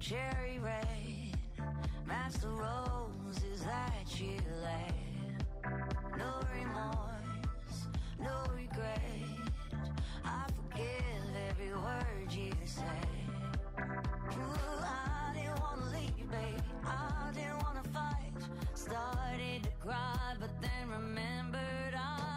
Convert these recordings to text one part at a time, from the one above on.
cherry red, master roses that you laid. No remorse, no regret. I forgive every word you say. Ooh, I didn't wanna leave you, baby. I didn't wanna fight. Started to cry, but then remembered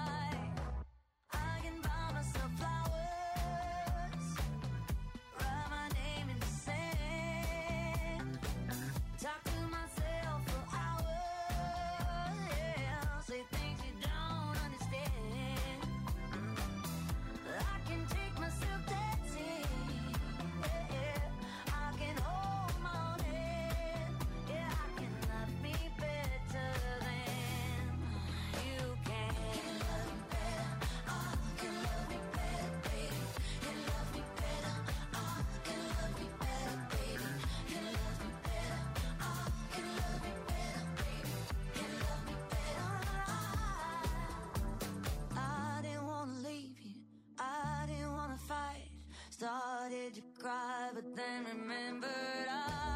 I can buy myself flowers, write my name in the sand, talk to myself for hours, yeah, say things you don't understand. I can take myself dancing, yeah, I can hold my own hand, yeah, I can love me better than you can. Can love me better, oh, can love me better, baby. Can love me better, oh, can love me better, baby. Can love me better, oh, can love me better, baby. Can love me better, oh. I didn't wanna leave you, I didn't wanna fight. Started to cry, but then remembered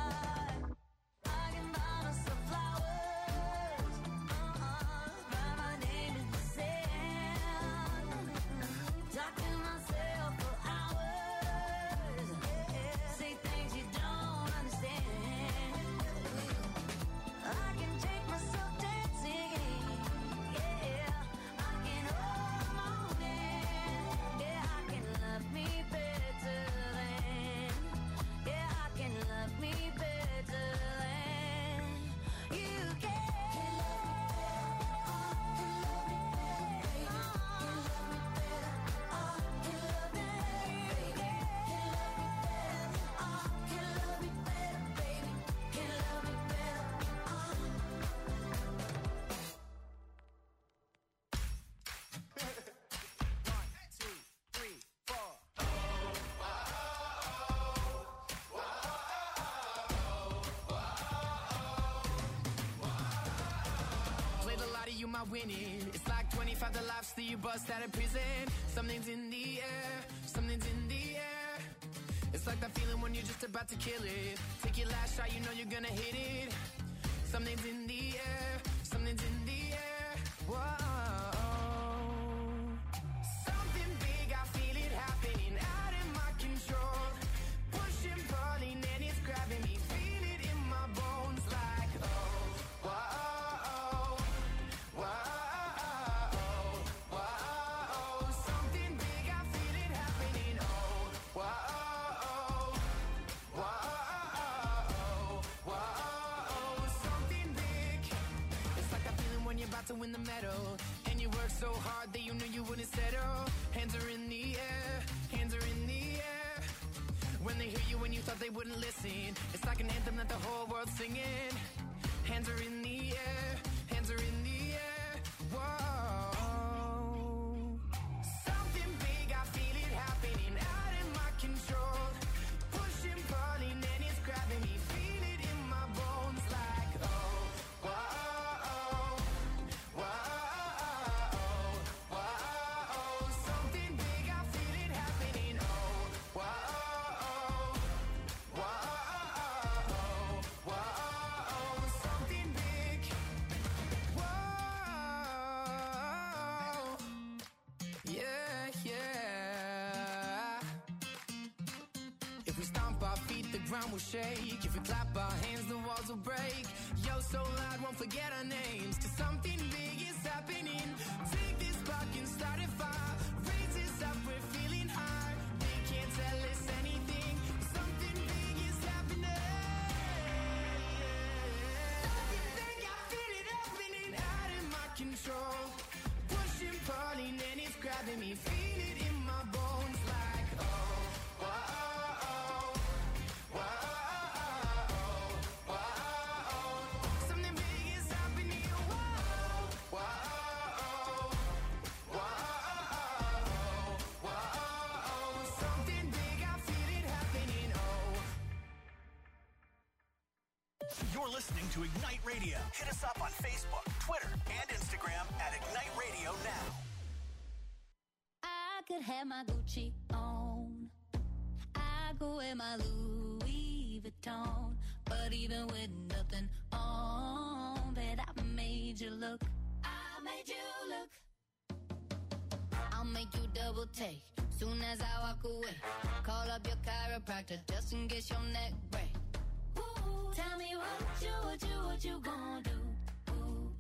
I can buy myself flowers, write my name in the sand, talk to myself for hours, yeah, say things you don't understand. I can take myself dancing, yeah, I can hold my own hand, yeah, I can love me better than, yeah, I can love me better than you can. Played a lot of you my winning. It's like 25 the lives that you bust out of prison. Something's in the air, something's in the air. It's like that feeling when you're just about to kill it. Take your last shot, you know you're gonna hit it. Something's in the air, something's in the air. Whoa. Something big, I feel it happening out of my control. Pushing, pulling, and it's grabbing me. Feel it in my bones like, oh, whoa. Something big, I feel it happening. Oh, something big. It's like that feeling when you're about to win the medal, and you work so hard that you knew you wouldn't settle. Hands are in the air, hands are in the air. When they hear you when you thought they wouldn't listen, it's like an anthem that the whole world's singing. Hands are in the air, hands are in the air. Whoa. Something big, I feel it happening out of my control. Pushing, pulling, and it's grabbing me. Feel it in my bones like, oh, something big, I feel it happening. Oh, something big. Whoa. Yeah, yeah. If we stomp our feet, the ground will shake. If we clap our hands, the walls will break. Yo, so loud, won't forget our names. 'Cause something big is happening. Take this spark and start a fire. Raise this up, we're feeling high. They can't tell us anything. Something big is happening. Something big, I feel it happening out of my control. Pushing, pulling, and it's grabbing me. Feel it in my bones like, oh, something big is happening. Whoa. Something big, I feel it happening. Oh. You're listening to Ignite Radio. Hit us up on Facebook, Twitter, and Instagram at Ignite Radio Now. I could have my Gucci on. I go wear my Louis Vuitton. Vuitton. But even with nothing on, bet I made you look. I made you look. I'll make you double take soon as I walk away. Call up your chiropractor just in case your neck break. Ooh, tell me what you gonna do? Ooh.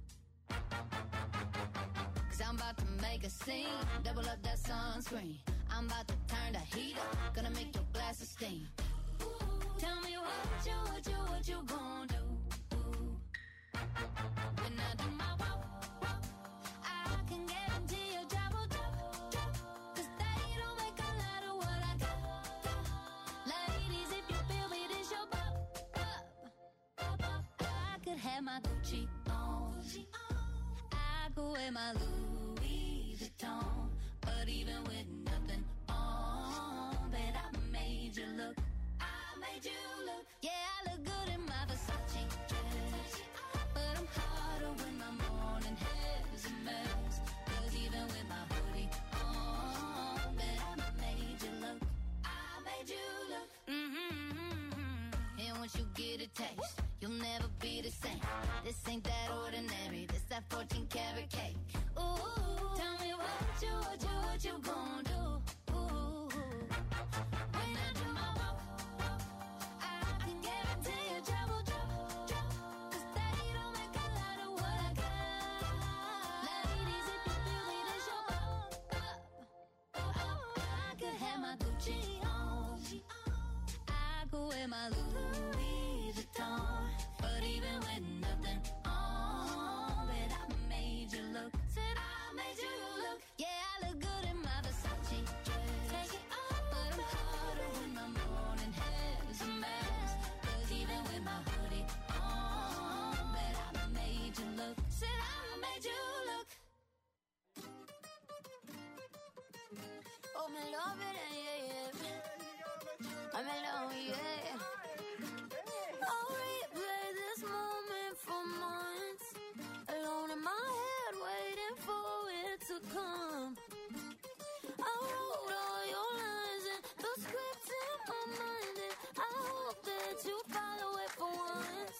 'Cause I'm about to make a scene, double up that sunscreen. I'm about to turn the heat up, gonna make your glasses steam. Ooh, tell me what you gonna do? Ooh. When I do my walk, I can guarantee your job will drop. 'Cause they don't make a lot of what I got. Ladies, if you feel me, this your pop. I could have my Gucci on. I could wear my Louis Vuitton. But even with nothing on, bet I made you look. I made you look. Yeah, I look good in my Versace dress. But I'm hotter when my morning hair's a mess. 'Cause even with my hoodie on, bet I made you look. I made you look. And once you get a taste, you'll never be the same. This ain't that ordinary, this that 14 karat cake. Ooh, tell me what you gonna do? Ooh, when I do my walk, I can guarantee your job will drop. 'Cause they don't make a lot of what I got. Ladies, if you feel me, this your pop. I could have my Gucci on. I could wear my Louis Vuitton. But even with nothing on, bet I made you look. Said I made you look. Yeah, I look good in my Versace dress. Take it off, but I'm hotter when my morning hair's a mess. 'Cause even with my hoodie on, bet I made you look. Said I made you look. Oh, me love it, yeah. I'm in love, yeah. I'll replay this moment for months. Alone in my head, waiting for it to come. I wrote all your lines and the scripts in my mind, and I hope that you follow it for once.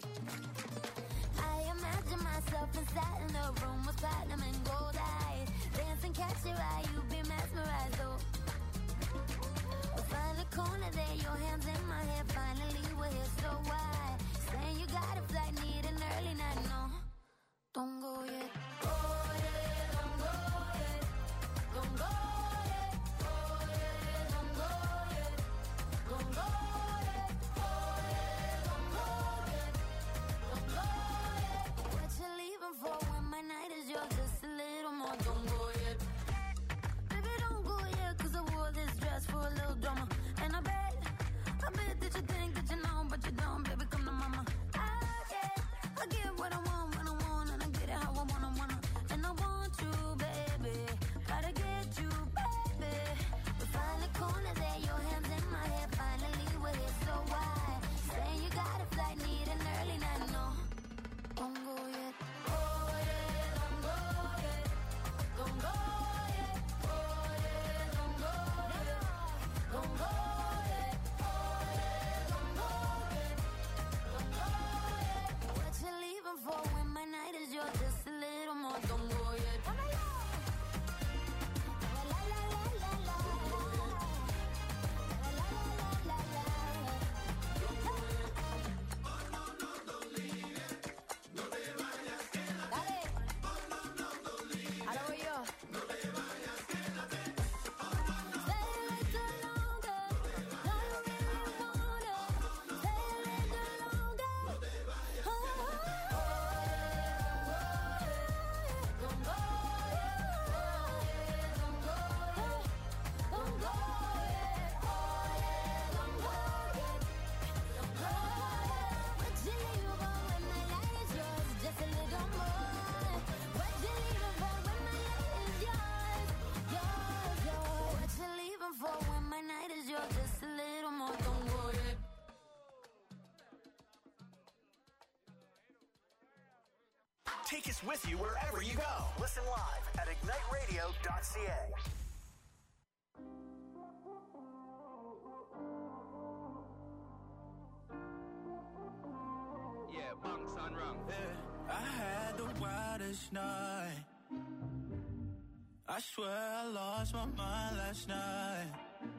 I imagine myself inside in the room with platinum and gold eyes. Dance and catch your eye, you be mesmerized, oh. We'll find a corner there, your hands in my hair. Finally, we're here, so why? Saying you got a flight, need an early night, no. Don't go yet. Oh, yeah, don't go yet. Don't go yet. Oh, yeah, don't go yet. Don't go yet. Oh, yeah, don't go yet. Don't go yet. What you leaving for when my night is yours? Just a little more. Don't go yet. Baby, don't go yet, 'cause I wore this dress for a little drama. And I bet that you think that you know, but you don't, baby, come to mama. I get what I want when I want, and I get it how I wanna. And I want you, baby, gotta get you, baby. We find a corner there, your hands in my hair. Finally, we're here, so why? Saying you got a flight, need an early night, no. Don't go yet. Oh, yeah, don't go yet. Don't go yet. Oh, yeah, don't go yet. Don't go yet. Oh, yeah, don't go yet. Don't go yet. What you leaving for when my night is yours? Just a little more. Don't go yet. La, la, la, la, la, la. La, la, la, la, la, Dale. Ahora voy yo. Stay a little longer. No, you really wanna. Stay a little longer. Oh, don't go yet. Don't go yet. Don't go yet. Oh, yeah, don't go yet. Don't go yet. What you leaving for when my light is yours? Just a little more. What you leaving for when my light is yours? Yours. What you leaving for when my night is yours? Just a little more. Don't go yet. Take us with you wherever you go. Listen live at igniteradio.ca. Banks and Ram. Yeah, I had the wildest night. I swear I lost my mind last night.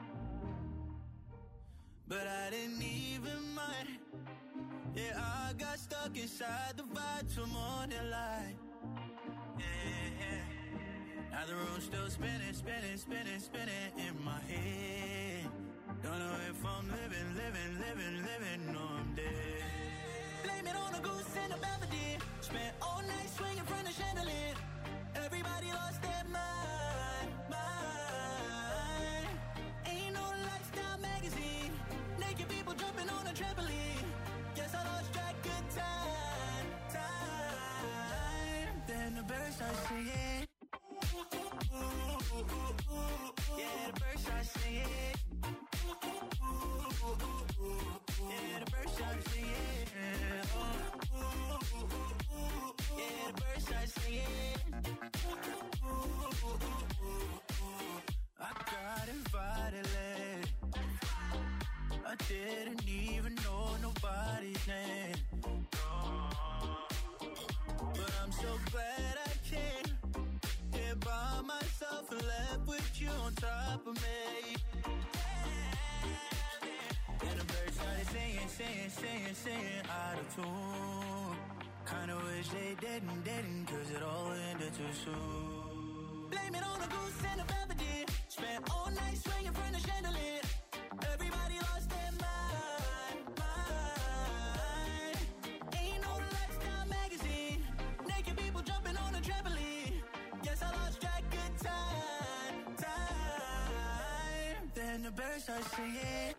But I didn't even mind. Yeah, I got stuck inside the vibe till morning light. Yeah. Now the room's still spinning, spinning, spinning, spinning in my head. Don't know if I'm living, or I'm dead. Blame it on a goose and a melody. Spent all night swinging from the chandelier. Everybody lost their mind. Ain't no lifestyle magazine. Naked people jumping on a trampoline. Guess I lost track of time. Then the birds start singing. Yeah, the birds start singing. Yeah, the birds start singing. Yeah, the birds start singing. I got invited late. I didn't even know nobody's name. But I'm so glad I came here by myself and left with you on top of me. And the birds started singing out of tune. Kinda wish they didn't, cause it all ended too soon. Blame it on a goose and a melody. Spent all night swinging from the chandelier. Everybody lost their mind. Ain't no lifestyle magazine. Naked people jumping on a trampoline. Guess I lost track of time. Then the birds start singing.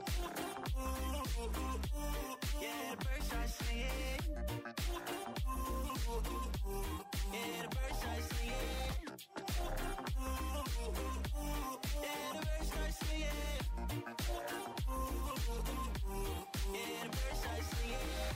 Yeah, the birds start singing. Yeah, the birds start singing. Yeah, the birds start singing. Yeah, the birds start singing.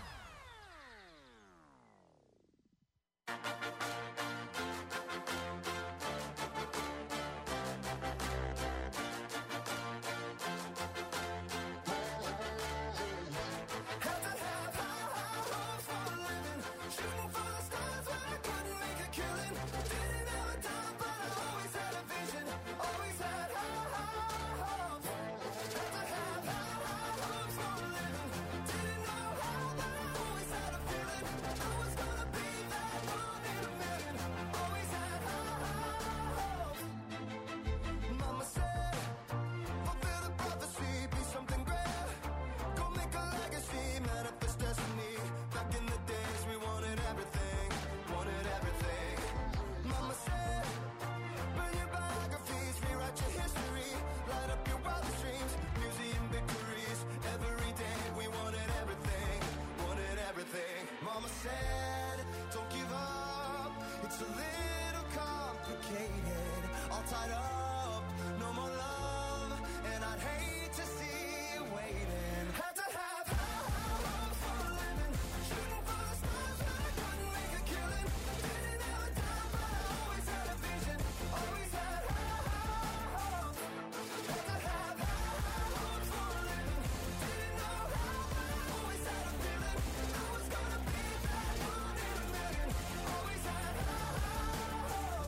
Mama said, don't give up, it's a little complicated. All tied up, no more love, and I'd hate to see you waiting. Had to have hopes for a living, shooting for the stars, but I couldn't make a killing. Didn't have a time, but I always had a vision, always had hopes. Had to have hopes for a living, didn't know how, but I always had a feeling I was gonna be that one in a million. Always had hopes.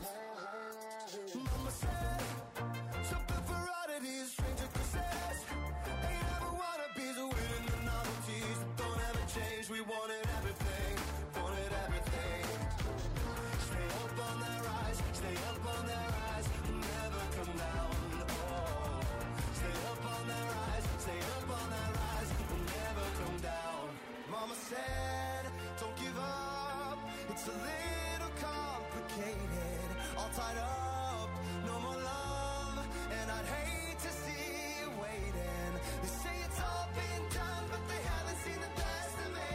Mama said, something for oddities, stranger kisses. Ain't ever wannabes, winning the novelties that don't ever change. We wanted everything, wanted everything. Stay up on that rise, stay up on that rise, never come down. Oh, stay up on that rise, stay up on that rise, never come down. Mama said, don't give up, it's a little complicated. All tied up, no more love, and I'd hate to see you waiting. They say it's all been done, but they haven't seen the best of me.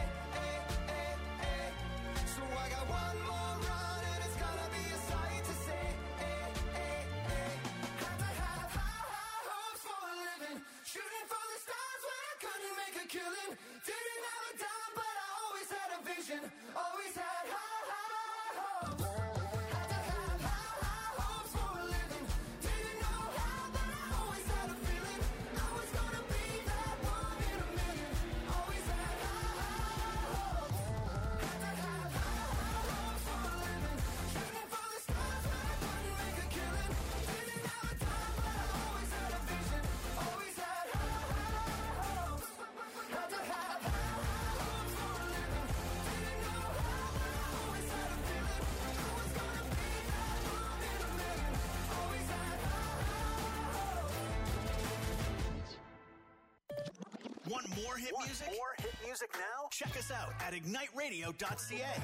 So I got one more run, and it's gonna be a sight to see. Had to have high hopes for a living, shooting for the stars when I couldn't make a killing. Didn't have a dime, but I always had a vision, always had high hopes. Had to have high hopes for a living, didn't know how, but I always had a feeling I was gonna be that one in a million. Always had high hopes. more hit music? More hit music now? Check us out at igniteradio.ca.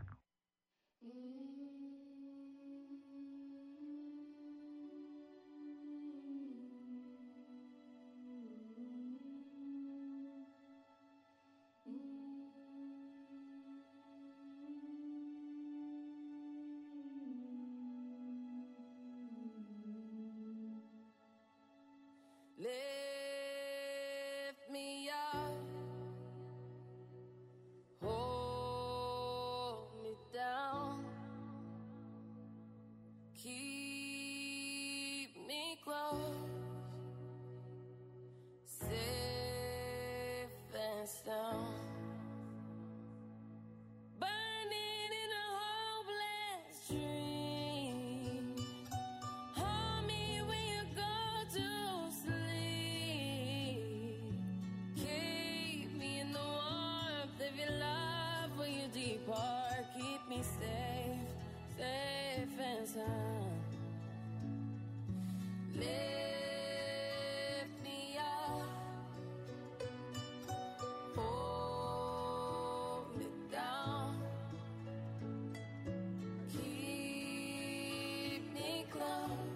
Lift me up, hold me down, keep me close, safe and sound. Burning in a hopeless dream. Hold me when you go to sleep. Keep me in the warmth of your love when you depart. Keep me safe, safe and sound. Lift me up, hold me down, keep me close,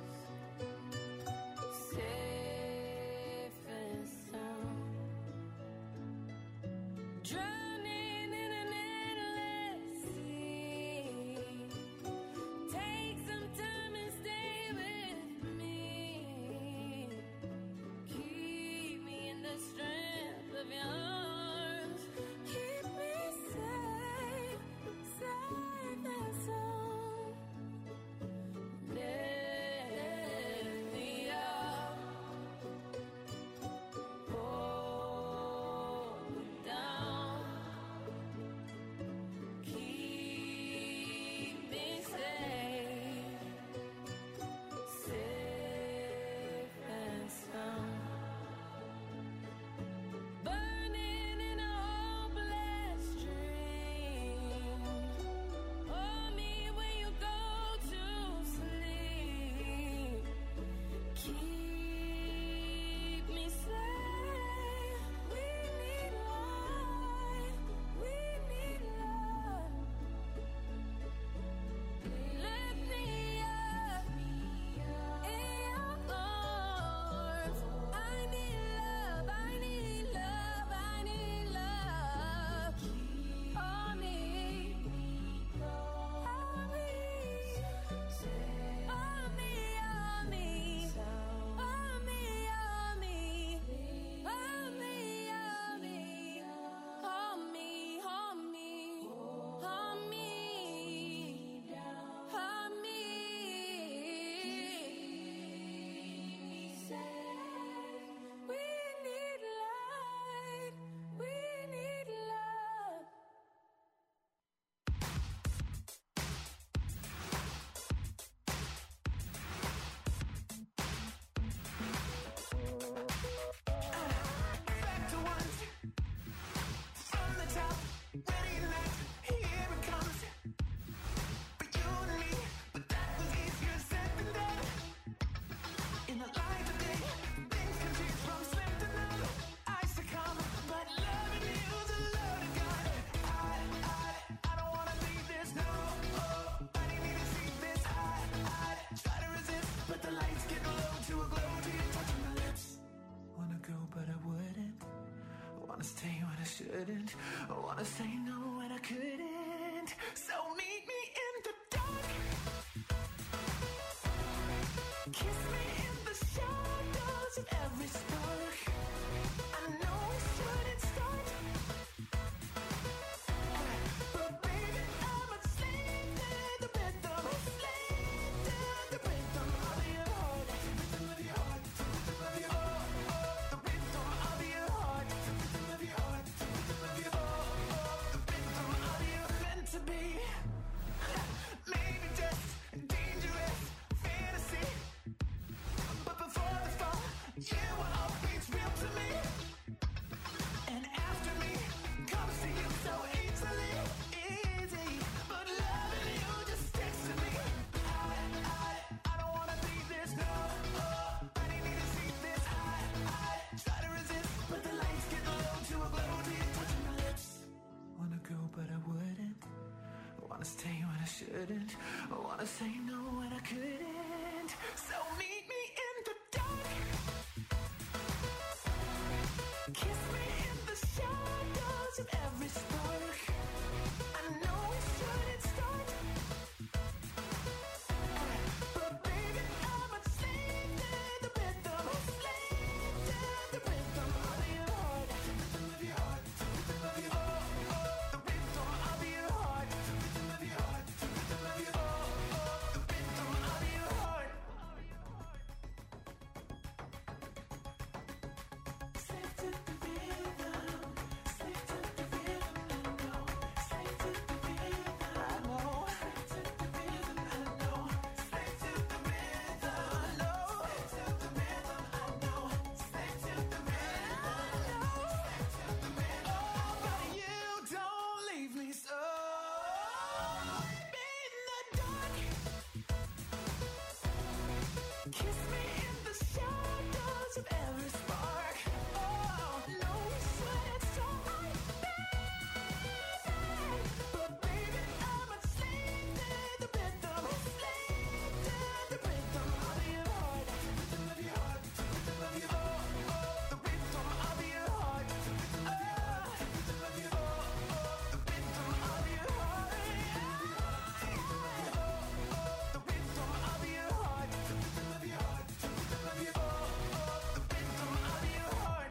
safe and sound. Drowning in an endless sea. Take some time and stay with me. Keep me in the strength of your arms. Keep me safe, safe and sound. Lift me up, hold me down, keep me safe, safe and sound. Burning in a hopeless dream. Hold me when you go to sleep. Keep me safe. We need light. We need love. Lift me up in your arms. I need love. I need love. I need love. Hold me. Hold me. Hold me. Hold me. Hold me. Hold me. Hold me. Hold me. Hold me. Hold me. Hold me. Hold me. We need light. We need love. Back to once, from the top, ready and left, here it comes. For you and me, but that was easier said than done. In the light of day, things can change from slim to none. I succumb, but loving you's a loaded gun. I don't wanna leave this, no. I didn't even see this. I try to resist, but the lights get low to a glow till you're touching my lips. Wanna go, but I wouldn't. Wanna stay when I shouldn't. Wanna say no when I couldn't. So meet me in the dark. Kiss me in the shadows of every spark. I know we shouldn't start, but baby, I'm a slave to the rhythm. Slave to the rhythm of your heart. Rhythm of your heart. Rhythm of your heart. The rhythm of your heart. Rhythm of your heart. Rhythm of your heart. The rhythm of your meant to be. Maybe just a dangerous fantasy, but before the fall, you were all shouldn't. I wanna say no and I couldn't. So meet me in the dark. Kiss me in the shadows of every spark. I know we shouldn't start, but baby I'm a slave to the rhythm, slave to the rhythm of your heart, the rhythm of your heart, the rhythm of your heart. The rhythm of your heart, the rhythm of your heart, the rhythm of your heart, the rhythm of your heart. Slave to the rhythm, slave to the rhythm, I know. Slave to the rhythm, I know. Slave to the rhythm, I know. Slave to the rhythm, I know. Slave to the rhythm, I know. Slave to the rhythm, I know. Slave to the rhythm. Oh, but you don't leave me so. In the dark. Kiss me in the shadows of every spark. Oh, no sweat, so I beg. But baby, I'm a slave to the rhythm, slave to the rhythm of your heart, the rhythm of your heart, the rhythm of your heart, the rhythm of your heart, the rhythm of your heart, the rhythm of your heart, the rhythm of your heart, the rhythm of your heart, the rhythm of your heart, the rhythm of your heart, the rhythm of your heart.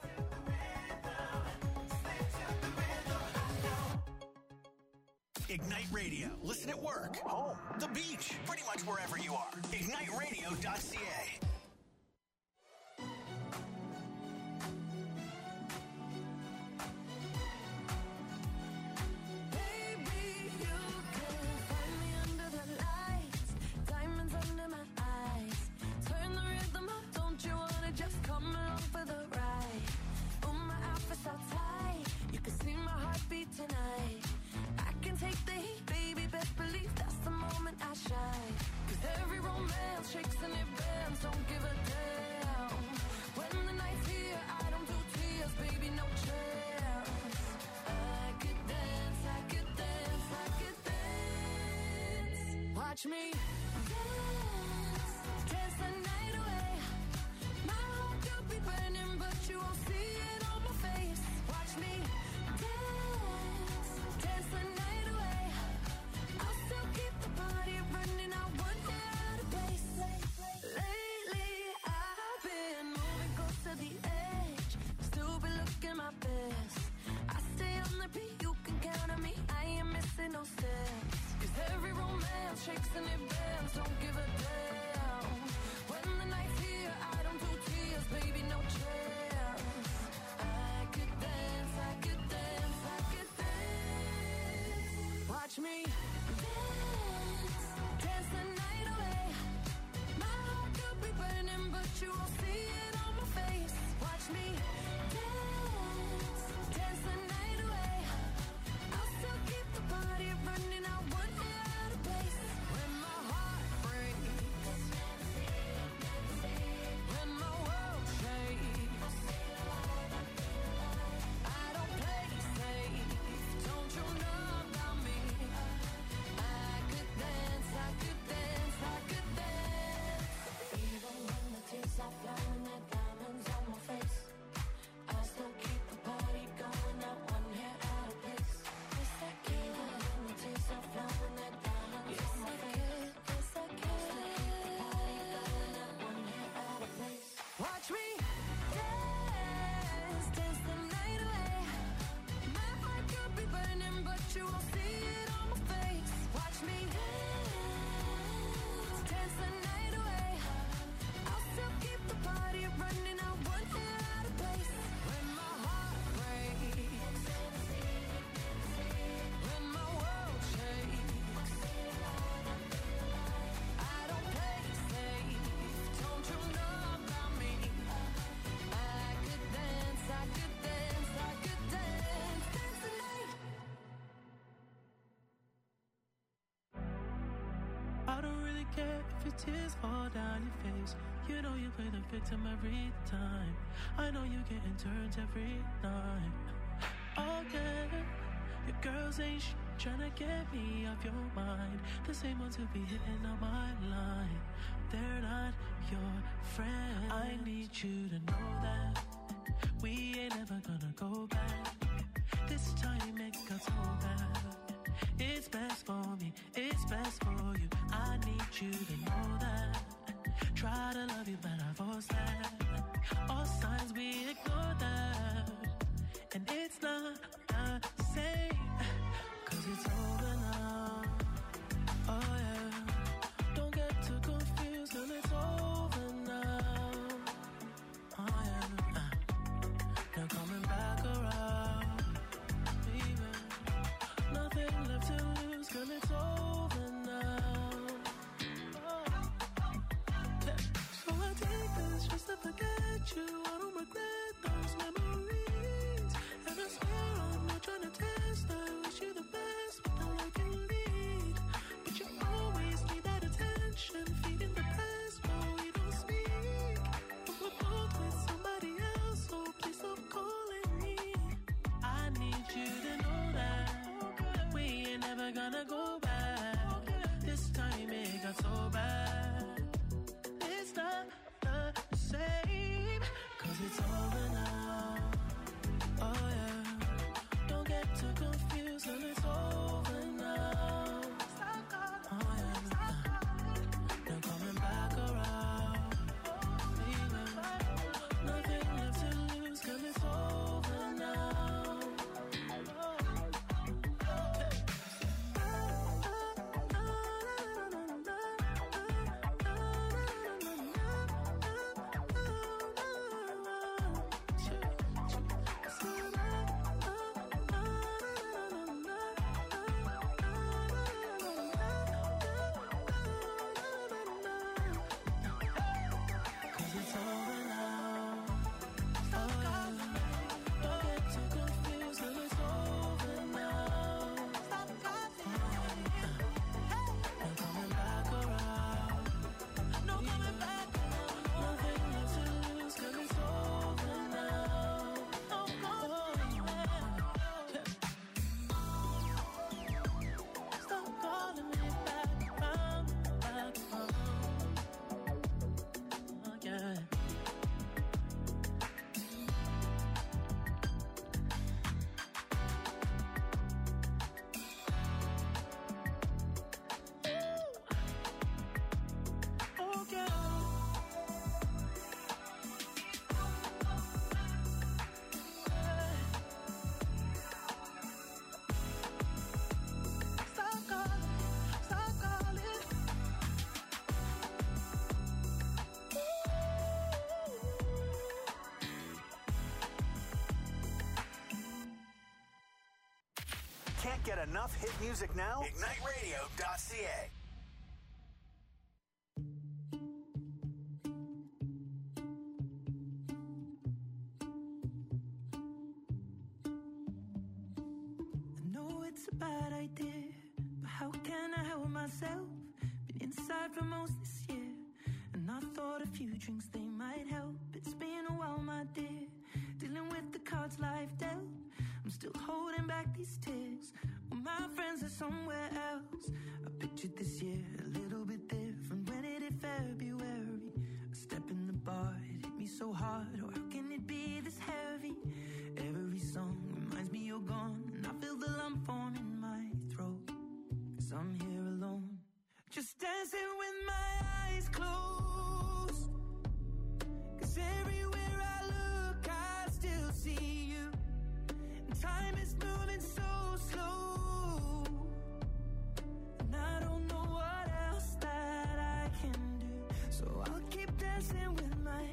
Ignite Radio. Listen at work, home, the beach, pretty much wherever you are. IgniteRadio.ca. Baby, you can find me under the lights, diamonds under my eyes. Turn the rhythm up, don't you wanna just come along for the ride? Oh, my outfit's all tight, you can see my heartbeat tonight. I can take the heat, baby, best believe that's the moment I shine. 'Cause every romance shakes and it bends, don't give a damn. When the night's here, I don't do tears, baby, no chance. I could dance, I could dance, I could dance. Watch me dance, dance the night away. My heart could be burning, but you won't see it on my face. Watch me dance, dance the night away. I'll still keep the party running, I won't get out of place. Lately I've been moving close to the edge, still be looking my best. I stay on the beat, you can count on me, I ain't missing no steps. 'Cause every romance shakes and it bends, don't give a damn. When the night's here, I don't do tears, baby, no chance. I could dance, I could dance, I could dance. Watch me dance, dance the night away. My heart could be burning, but you won't see it on my face. Watch me dance, dance the night away. I'll still keep the party running, I won't get out of place. When my heart breaks, when my world shakes, I don't play safe, don't you know about me? I could dance, I could dance, I could dance. Even when the tears are flowing, the diamonds on my face, I still keep the party going, not one hair out of place. Yes, I can. Even when the tears are flowing, the diamonds on my face, yes, I can. Still keep the party going, not one hair out of place. Watch me dance, dance the night away. My heart could be burning, but you won't see it on my face. Watch me dance, dance the night away. I'll still keep the party running, I won't get out of place. When my heart breaks, when my world shakes, I don't play safe, don't you know about me? I could dance, I could dance, I could dance, dance the night. I don't really care if your tears fall down your face. You know you play the victim every time. I know you're getting turned every night. Oh yeah, your girls ain't tryna get me off your mind. The same ones who be hitting on my line, they're not your friend. I need you to know that we ain't ever gonna go back. This time it got so bad. It's best for me, it's best for you. I need you to know that. Try to love you, but I force that. All signs we ignore that. And it's not the same, 'cause it's over now. Oh yeah, don't get too confused, 'cause it's over now. Oh yeah, now coming back around, baby. Nothing left to lose, 'cause it's over now. Oh. Yeah. So I take this just to forget you. I don't regret those memories. And I swear I'm not trying to test. I wish you the best, but all I can lead. But you always need that attention, feeding the past while we don't speak. But we're both with somebody else, so please stop calling me. I need you to know that we ain't never gonna go back. This time it got so bad. It's not the same, 'cause it's over now. Oh yeah, don't get too confused, and it's over now. Oh yeah, now coming back around, baby. Nothing left to lose, 'cause it's over now. Can't get enough hit music now? IgniteRadio.ca. I know it's a bad idea, but how can I help myself? Been inside for most this year, and I thought a few drinks they might help. It's been a while, my dear, dealing with the cards life dealt. I'm still holding back these tears, well, my friends are somewhere else. I pictured this year a little bit different when it hit February. A step in the bar, it hit me so hard, or how can it be this heavy? Every song reminds me you're gone, and I feel the lump form in my throat, 'cause I'm here alone, just dancing with my eyes closed. 'Cause everywhere I look, I still see you. And time is moving so slow, and I don't know what else that I can do. So I'll keep dancing with my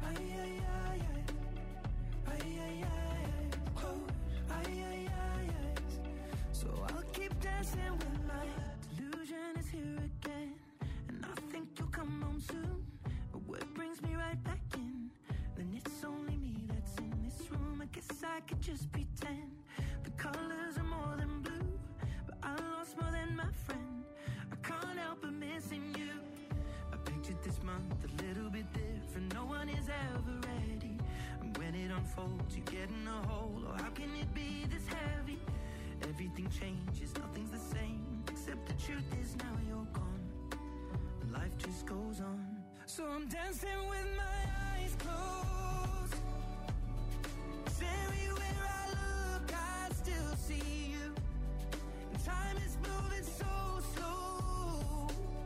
so I'll keep dancing with my delusion is here again, and I think you'll come home soon. But what brings me right back in? Then it's only me that's in this room. I guess I could just pretend the colors are more than blue, but I lost more than my friend. I can't help but missing you. I pictured this month a little bit different. No one is ever ready, and when it unfolds, you get in a hole. Or how can it be this heavy? Everything changes, nothing's the same. Except the truth is now you're gone. Life just goes on. So I'm dancing with my eyes closed. 'Cause everywhere I look, I still see you. And time is moving so slow.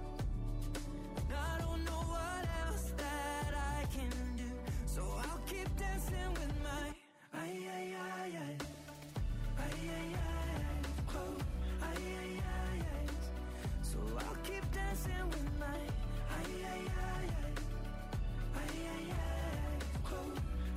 I don't know what else that I can do. So I'll keep dancing with my eyes closed. So I'll keep dancing with my eyes closed.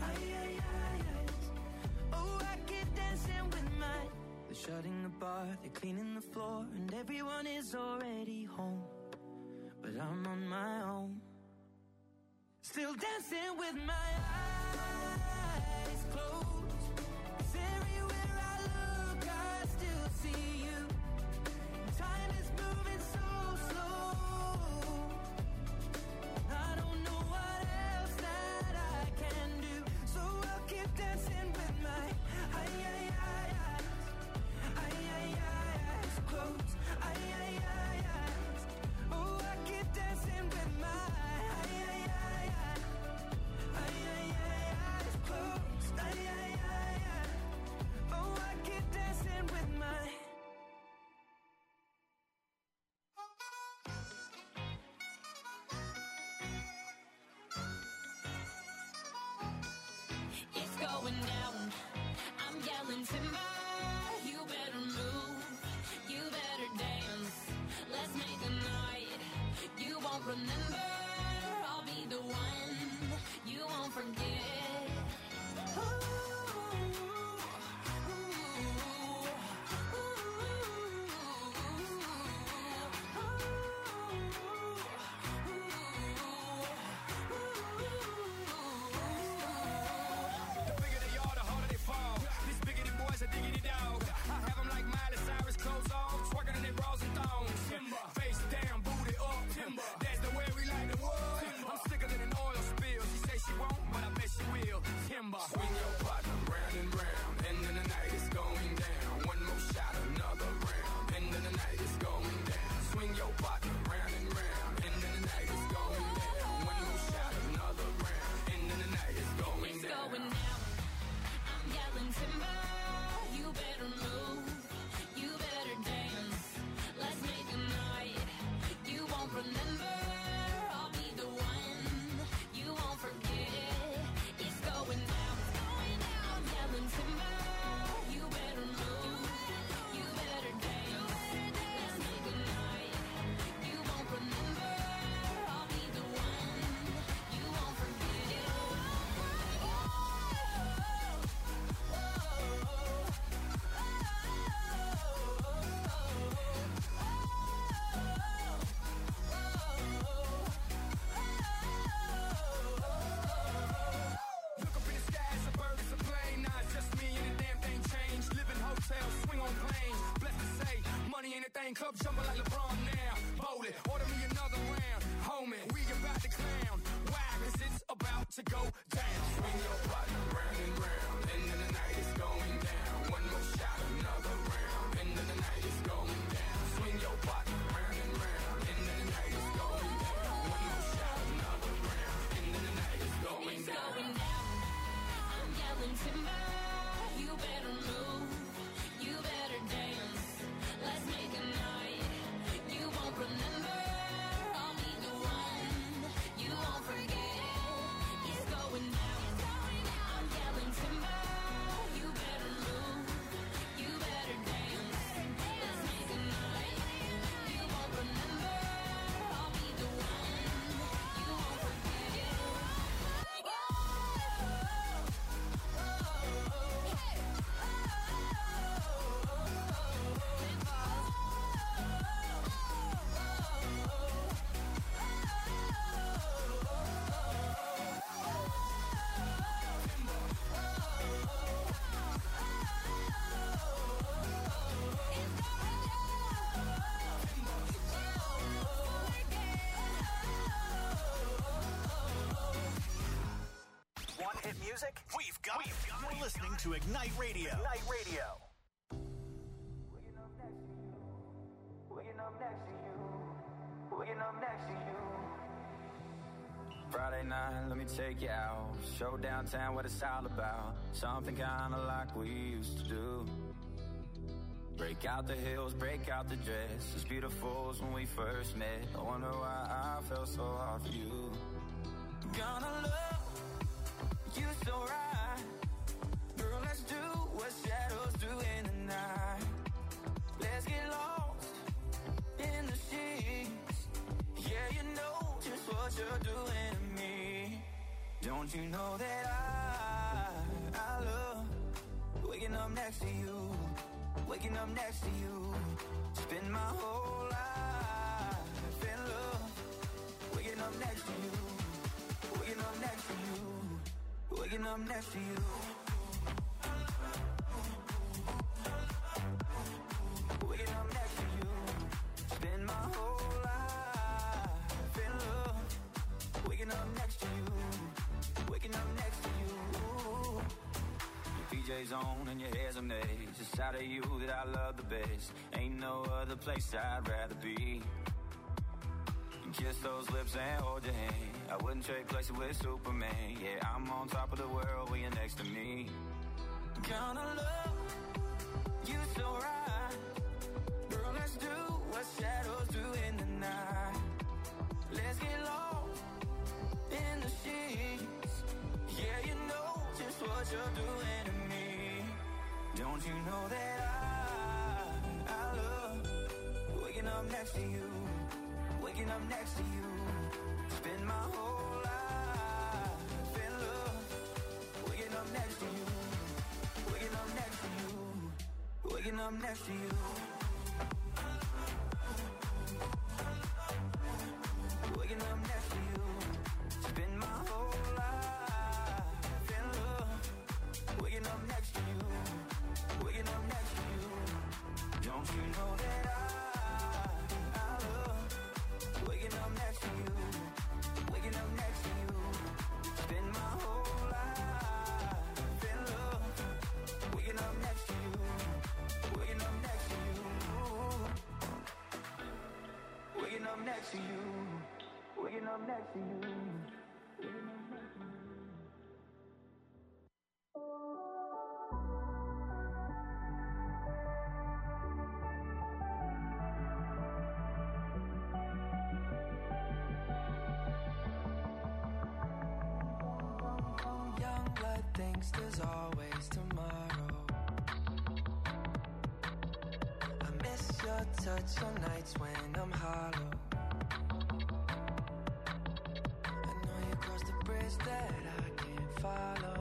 Oh, I keep dancing with my. They're shutting the bar, they're cleaning the floor, and everyone is already home. But I'm on my own, still dancing with my eyes closed. 'Cause everywhere I look, I still see you. Time is moving so slow. I don't know what else that I can do. So I'll keep dancing with my eyes closed. Oh, I keep dancing with my eyes closed. Oh, I keep dancing with my. It's going down. I'm yelling timber. You better move. You better dance. Let's make a night you won't remember. I'll be the one you won't forget. The bigger they are, the harder they fall. These biggity boys are diggity dog. I have them like Miley Cyrus, clothes off, twerking in their bras and thongs. Face down, booty up. That's the way we like the wood. I'm sicker than an oil spill. She say she won't, but I bet she will. Timber. Swing your partner round and round, and then the night is going down. One more shot, another round, and then the night is going down. Swing your partner round and round, and then the night is going down. One more shot, another round, and then the night is going It's down. going down. I'm yelling timber. You better move. You better dance. Let's make a night you won't remember. I'll be the one you won't forget. It's going down. I'm yelling timber. You better move. You better dance. Let's make a night you won't remember. I'll be the one you won't forget. Look up in the sky, it's a bird, it's a plane. Nah, it's just me and the damn thing changed. Live in hotels, swing on planes. Blessed to say, money ain't a thing. Club jumping like LeBron now. Bowl it, order me another round. Homie, we about to clown. Why? 'Cause it's about to go down. Swing your partner round and round, and then the night is going down. One more shot, another round, and then the night is going down. Swing your partner round and round, and then the night is going down. One more shot, another round, and then the night is going It's down. going down. I'm yelling timber. You better move. You better dance. Let's make a night you won't remember. I'll be the one you won't forget. It's going down. I'm yelling timber. You better move. You better dance. Let's make a night you won't remember. I'll be the one you won't forget. Want hit music? We've got it. You're listening to Ignite Radio. Ignite Radio. up next to you. Waking up next to you. Friday night, let me take you out. Show downtown what it's all about. Something kinda like we used to do. Break out the heels, break out the dress. As beautiful as when we first met. I wonder why I felt so hard for you. Gonna love you so right. Girl, let's do what shadows do in the night. Let's get lost in the sheets. Yeah, you know just what you're doing to me. Don't you know that I love waking up next to you, waking up next to you. Spend my whole life in love, waking up next to you, waking up next to you, waking up next to you. Waking up next to you. Spend my whole life in love. Waking up next to you. Waking up next to you. Your PJ's on and your hair's a maze. It's out of you that I love the best. Ain't no other place I'd rather be. And kiss those lips and hold your hand. I wouldn't trade places with Superman. Yeah, I'm on top of the world when you're next to me. Gonna love you so right. Girl, let's do what shadows do in the night. Let's get lost in the sheets. Yeah, you know just what you're doing to me. Don't you know that I love waking up next to you, waking up next to you. Spend my whole life in love, waking up next to you, waking up next to you, waking up next to you. Waking up next to you. Spend my whole life in love. Waking up next to you. Waking up next to you. Don't you know that I love waking up next to you. Waking up next to you. Spend my whole life in love. Waking up next to you. Waking up next to you. Waking up next to you. Waking up next to you. Young blood thinks there's always tomorrow. I miss your touch on nights when I'm hollow. That I can't follow.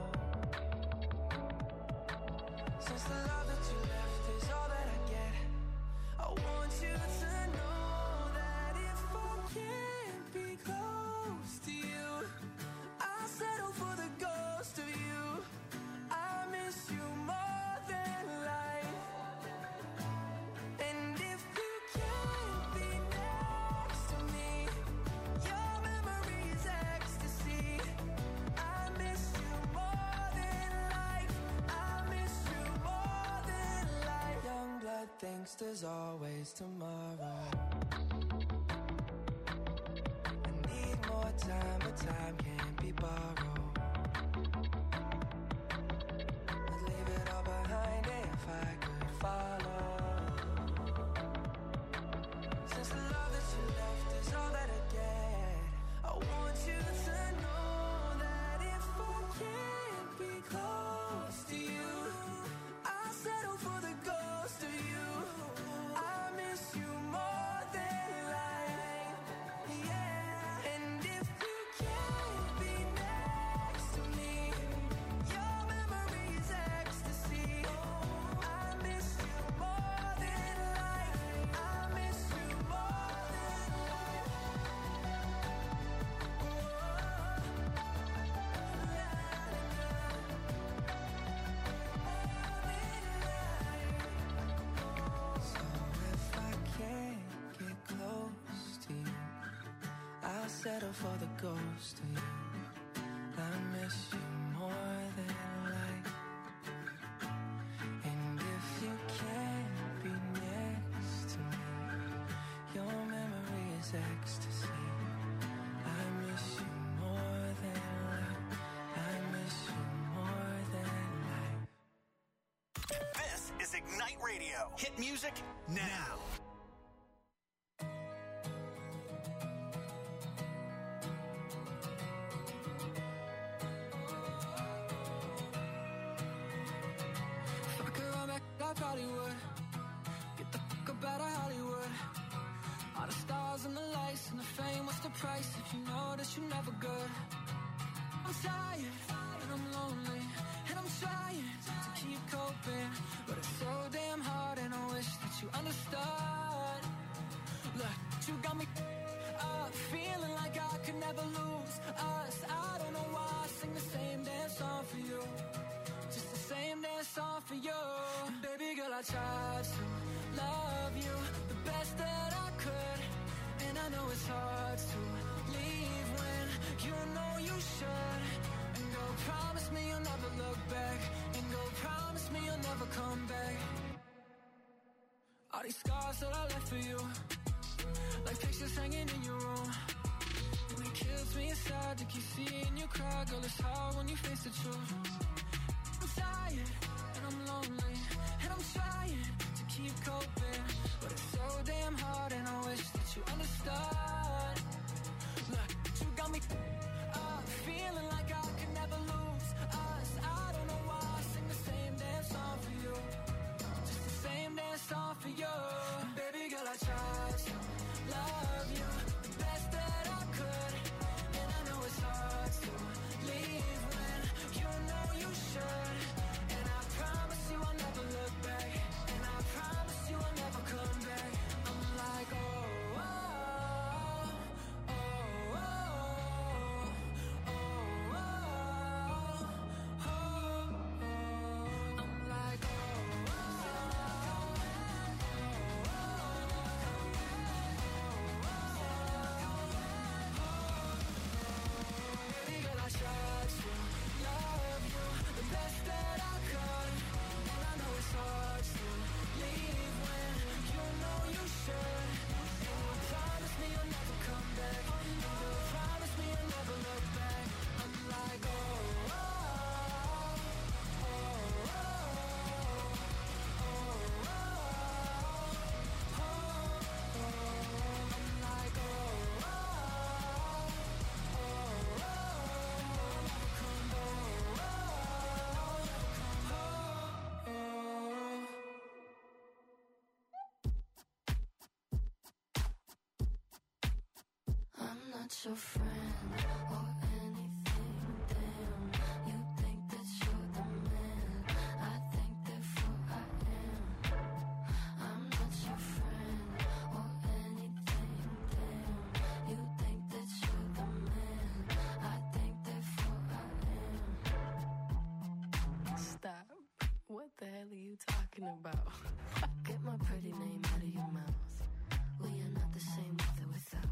Since the love that you left is all that I get, I want you to know that if I can't be close to you, I'll settle for the ghost of you. I miss you more than life. And if you can't be next to me, your memory is ecstasy. Thinks there's always tomorrow. I need more time, but time can't be borrowed. I'd leave it all behind if I could follow. Since the love that you left is all that I get, I want you to know that if I can't be close to you, I'll settle for the ghost of you. Settle for the ghost of you. I miss you more than life. And if you can't be next to me, is ecstasy. I miss you more than life. I miss you more than life. This is Ignite Radio. Hit music now. If I could run back, I probably would. Get the fuck up out of Hollywood. All the stars and the lights and the fame, what's the price if you know that you're never good? I'm tired and I'm lonely and I'm trying to keep coping, but it's so damn hard and I wish that you understood. Look, you got me feeling like I could never lose us. I don't know why I sing the same damn song for you, just the same damn song for you. And baby girl, I tried to love you the best that I could, and I know it's hard to leave when you know you should. And go promise me you'll never look back, and go promise me you'll never come back. All these scars that I left for you, like pictures hanging in your room, and it kills me inside to keep seeing you cry. Girl, it's hard when you face the truth. I'm tired and I'm lonely and I'm trying to keep coping, but it's so damn hard and I wish that you understood. Look, you got me feeling like I could never lose us. I don't know why I sing the same damn song for you, just the same damn song for you. And baby girl, I tried to love you the best that I could, and I know it's hard to leave when you know you should. And I promise you I'll never look back, and I promise you I'll never come back. I'm like, oh, oh, oh, oh, oh, oh, oh, oh. I'm like, oh, baby girl, I tried to love you the best that I could, and I know it's hard to leave when you know you should. And you promise me you'll never come back, and you promise me you'll never look back. I'm like, oh, oh, oh, oh, oh, oh, oh. I'm like, oh, oh, I'm not your friend or anything, damn. You think that you're the man, I think therefore I am. I'm not your friend or anything, damn. You think that you're the man, I think therefore I am. Stop. What the hell are you talking about? Get my pretty name out of your mouth. We are not the same with or without.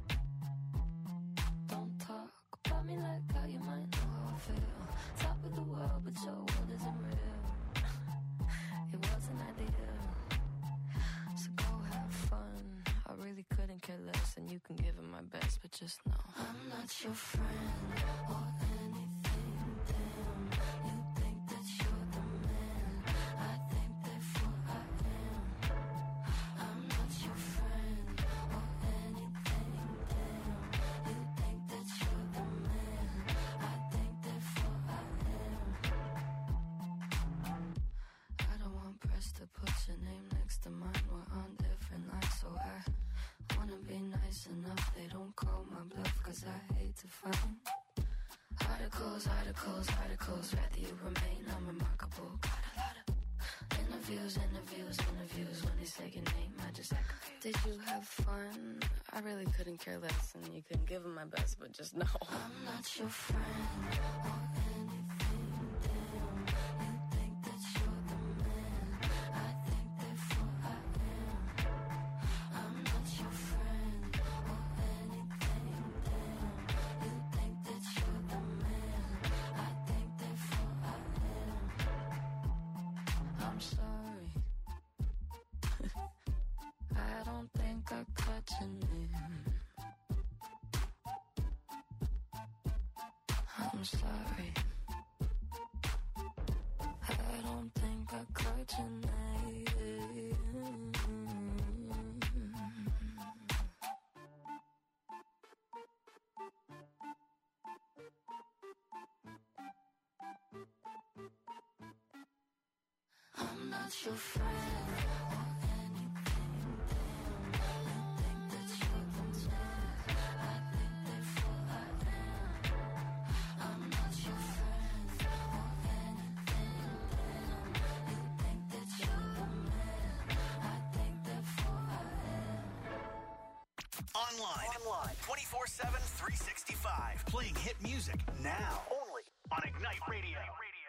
Don't talk about me like how you might know how I feel. Top of the world, but your world isn't real. It wasn't ideal. So go have fun. I really couldn't care less, and you can give it my best, but just know I'm not your friend or anything, damn. You think that you're the man, I think therefore I am. I'm not your friend or anything, damn. You think that you're the man, I think therefore I am. I don't want press to put your name next to mine. We're on different lines, so I wanna be nice enough. They don't call my bluff, cause I hate to find articles, rather you remain unremarkable. Got a lot of interviews. When they say your name, I just act confused. Did you have fun? I really couldn't care less, and you can give them my best, but just know I'm not your friend or anything, damn. You think that you're the man, I think therefore I am. I'm not your friend or anything, damn. You think that you're the man, I think therefore I am. I'm sorry. I don't think I cut your name. I'm sorry. I don't think I cried tonight. I'm not your friend or anything. Damn, you think that you're the man. I think therefore I am. I'm not your friend or anything. Damn, you think that you're the man. I think therefore I am. Online. 24/7, 365. Playing hit music now. Only on Ignite Radio.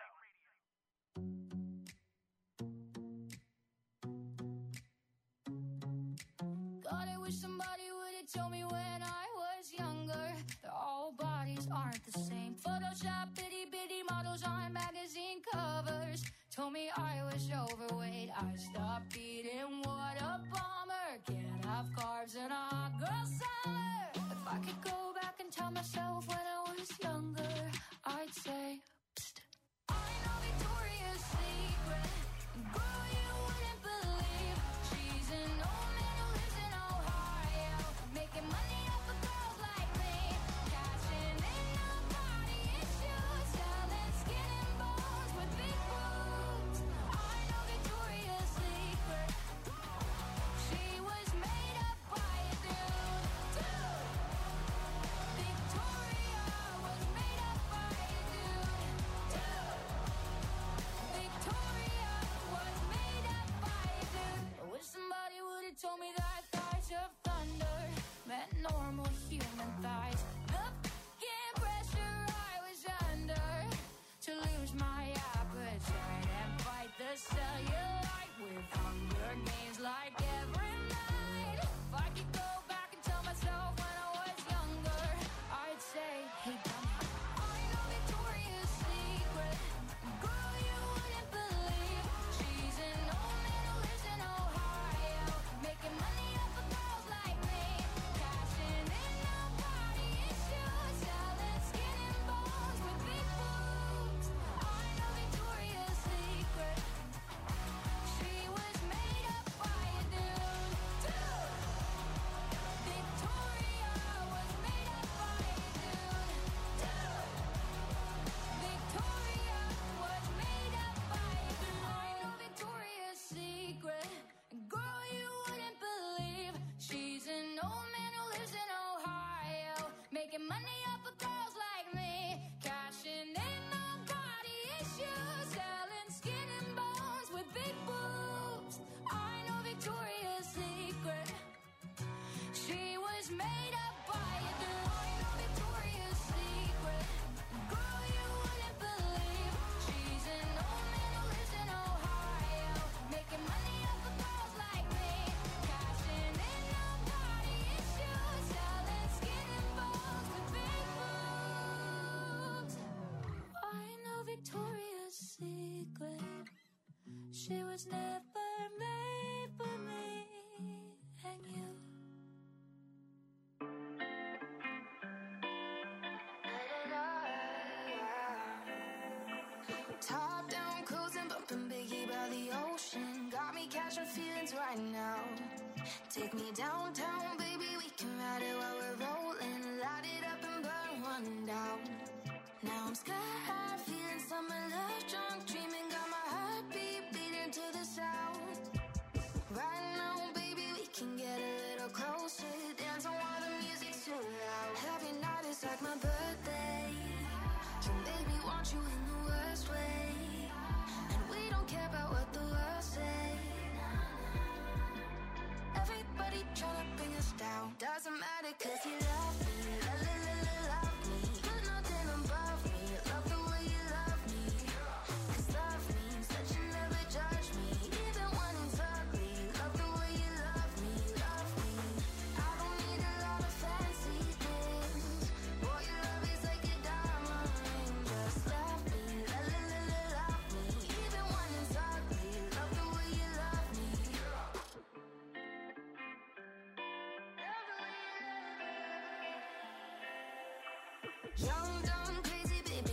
God, I wish somebody would have told me when I was younger that all bodies aren't the same. Photoshop bitty bitty models on magazine covers told me I was overweight. I stopped eating, what a bummer. Can't have carbs in a hot girl summer. If I could go back and tell myself when I was younger, I'd say, psst, I know Victoria's Secret. Girl, you wouldn't believe she's an old man who lives in Ohio, making money off of girls like me, cashing in on body issues, selling skin and bones with big boobs. I know Victoria's Secret. She was made up by a dude, too. Victoria was made up by a dude, too. Victoria was made up by a dude. I wish somebody would have told me that thighs of thunder meant normal human thighs. The f***ing pressure I was under to lose my appetite and fight the cellulite with Hunger Games like every night. If I could go back and tell myself when I was younger, I'd say, hey dummy, I know Victoria's Secret. Girl, you wouldn't believe she's an old man who lives in Ohio, making money off of girls like me, cashing in on body issues, selling skin and bones with big boobs. I know Victoria's Secret. She was made up by a dude, too. Victoria was made up by a dude, too. Victoria was made up by a dude. I know Victoria's Secret. Girl, you wouldn't believe she's an old man who lives in Ohio, making money off of girls like me, cashing in on body issues, selling skin and bones with big boobs. I know Victoria's Secret. She was made up by a dude. I know Victoria's Secret. Girl, you wouldn't believe she's an old man who lives in Ohio, making money off of girls like me, cashing in on body issues, selling skin and bones with big boobs. I know Victoria's Secret. She was never made for me and you. Top down, cruising, bumping Biggie by the ocean. Got me catching feelings right now. Take me downtown, baby, we can ride it while we're rolling. Light it up and burn one down. Now I'm sky high, feeling summer love, drunk, dreaming, got my heartbeat beating to the sound. Right now, baby, we can get a little closer, dancing while the music's too loud. Every night is like my birthday. You make me want you in the worst way, and we don't care about what the world say. Everybody tryna bring us down. Doesn't matter 'cause you love me, love me. You're nothing above me. Love the way you love me. 'Cause love means that you never judge me, even when it's ugly. Love the way you love me, love me. I don't need a lot of fancy things. Boy, your love is like a diamond ring. Just love me, love me. Even when it's ugly. Love the way you love me. Young, dumb, crazy, baby,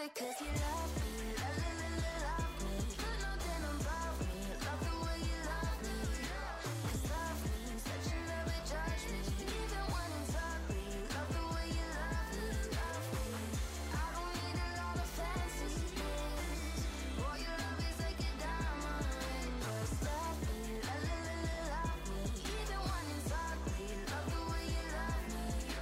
because you love me. Love me. You're nothing above me. Love the way you love me. 'Cause love means that you never judge me. Even when it's ugly. Love the way you love me. Love me. I don't need a lot of fancy things. Boy, your love is like a diamond ring. Just love me. Love me. Even when it's ugly. Love the way you love me.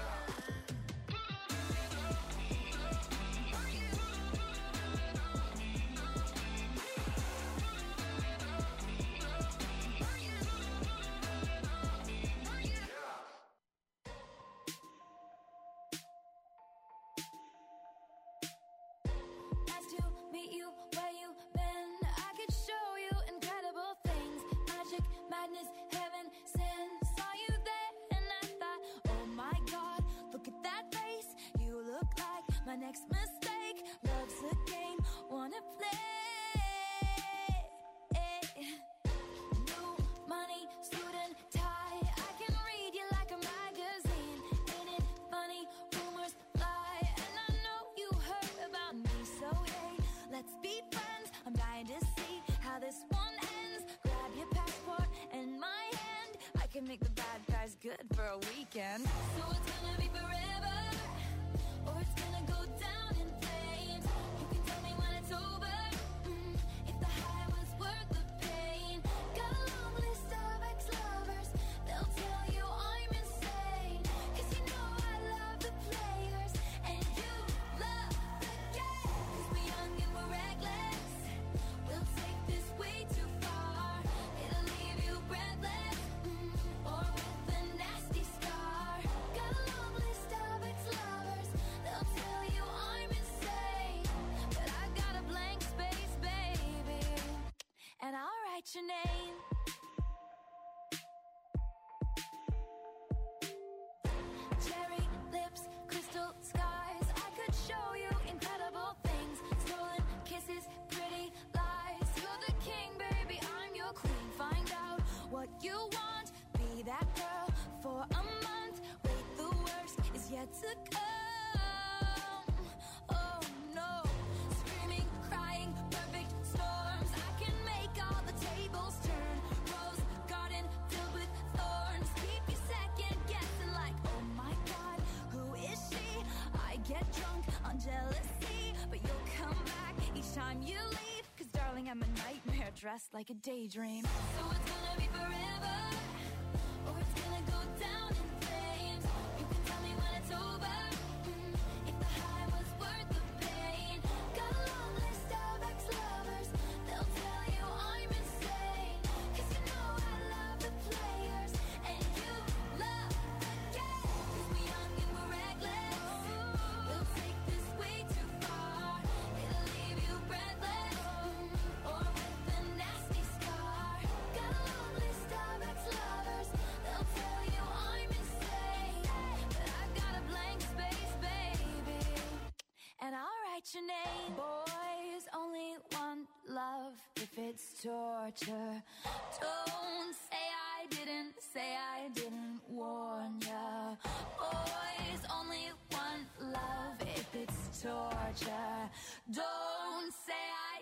Nice to meet you where you've been. I could show you incredible things. Magic, madness, heaven, sin. Saw you there and I thought, oh my God, look at that face. You look like my next mistake. Love's a game, wanna play. New money, suit and tie. I can read you like a magazine. Ain't it funny? Rumors fly. And I know you heard about me. So hey, let's be friends. I'm dying to see how this one ends. Grab your passport and my hand. I can make the bad guys good for a weekend. So it's gonna be forever, or it's gonna go down in flames. You can tell me when it's over, if the high was worth the pain. Got a long list of ex-lovers. They'll tell you I'm insane. 'Cause you know I love the players and you love the game. 'Cause we're young and we're reckless. We'll take this way too far. It'll leave you breathless, or with a nasty scar. Got a long list of ex-lovers. They'll tell you I'm insane. But I got a blank space, baby, and I'll write your name. Cherry lips, crystal skies. I could show you incredible things. Stolen kisses, pretty lies. You're the king, baby, I'm your queen. Find out what you want. Be that girl for a month. Wait, the worst is yet to come. Oh no. Screaming, crying, perfect storms. I can make all the tables turn. Rose garden filled with thorns. Keep you second guessing like, oh my God, who is she? I get drunk on jealousy, but you'll come back each time you leave. 'Cause darling, I'm a nightmare dressed like a daydream. So it's gonna be forever, or it's gonna go down in flames. You can tell me when it's over, if the high was worth the pain. Got a long list of ex-lovers. They'll tell you I'm insane. 'Cause you know I love the players and you love the game. 'Cause we're young and we're reckless. We'll take this way too far. It'll leave you breathless, or with a nasty scar. Got a long list of ex-lovers. They'll tell you I'm insane. But I've got a blank space, baby, and I'll write your name. Boys only want love if it's torture. Don't say I didn't warn ya. Boys only want love if it's torture. Don't say I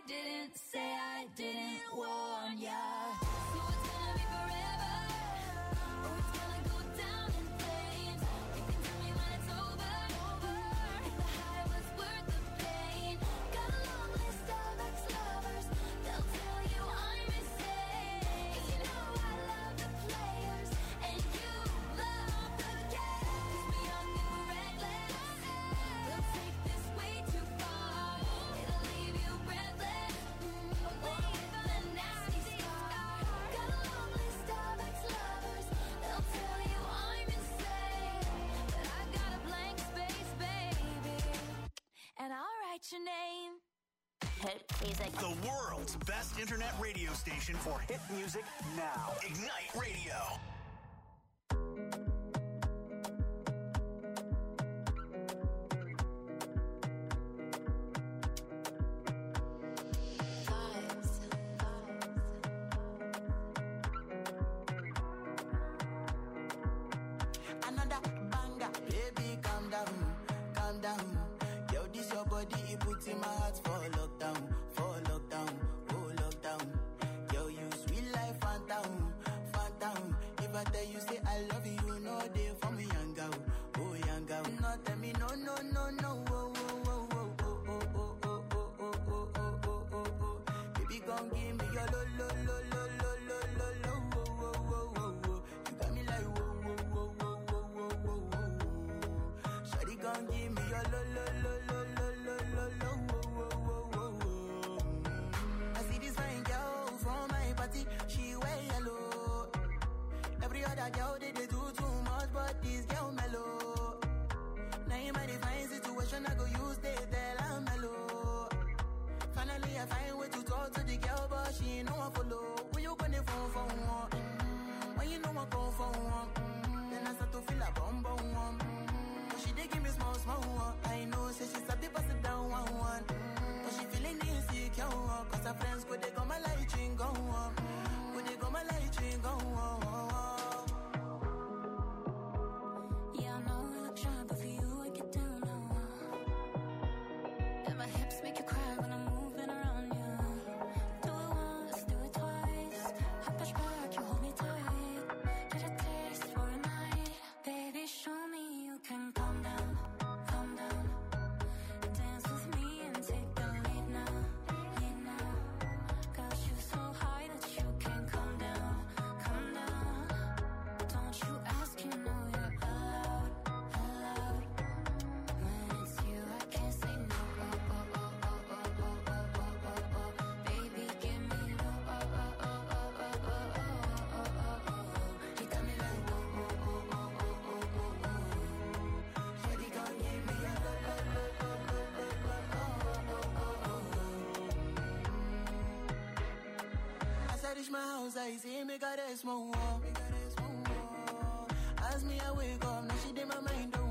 didn't warn ya. So it's gonna be forever, or it's gonna go down in flames. You can tell me when it's over, if the high was worth the pain. Got a long list of ex-lovers. They'll tell you I'm insane. 'Cause you know I love the players and you love the game. 'Cause we're young and we're reckless. We'll take this way too far. It'll leave you breathless, or with a nasty scar. Got a long list of ex-lovers. They'll tell you I'm insane. But I got a blank space, baby, and I'll write your name. The world's best internet radio station for hit music now. Ignite Radio. Another banger, baby, calm down, calm down. Yo, this your your body, it puts in my heart for lockdown, oh lockdown. Girl, you sweet life, phantom, phantom. If I tell you say I love you, you know they for me, young girl, oh young girl. No, tell me no, no, no, no, oh, oh, oh, oh, oh, oh, oh, oh, oh, oh, oh, oh, oh, oh. Baby, gon' give me your lo, lo, lo, lo, lo, lo, lo, lo, oh, oh, oh, oh, oh. You got me like whoa, whoa, whoa, whoa, whoa, whoa, whoa, whoa. Shawty gon' give me your lo, lo, lo, lo, lo, lo, lo, lo, oh, oh, oh, oh, oh. I see this fine girl from my party, she wear yellow. Every other girl they do too much, but this girl mellow. Now in my divine situation, I go use they tell I'm mellow. Finally, I find way to talk to the girl, but she ain't no one follow. When you gonna phone for one? When you know I go for one? Then I start to feel a bum bum one. But she dey give me small small one. I know, say she's a bit pass it down one. But she feeling insecure, cause her friends go they go my light ring go on. Go they go my light ring go on. Yeah, I know I look shy, but for you I get down low. And my hips make you cry when I'm moving around you. Do it once, do it twice. I push back, you hold me tight. Get a taste for a night. Baby, show me you can calm down, calm down. Dance with me and take the lead now, lead now. Got you so high that you can't come down, come down. Don't you ask, you know you're allowed, allowed. When it's you, I can't say no. Oh, oh, oh, oh, oh, oh, oh, oh, oh, oh. Baby, give me low. Oh, oh, oh, oh, oh, oh, oh, oh, oh, oh. You got me like whoa, whoa, whoa, whoa, whoa, whoa, whoa, whoa. Shawty gon' give me a low, low, low, low, low, low, low, oh, oh, oh, oh. As I reach my house, I see me got a small wall. As me, I wake up, now she did my mind.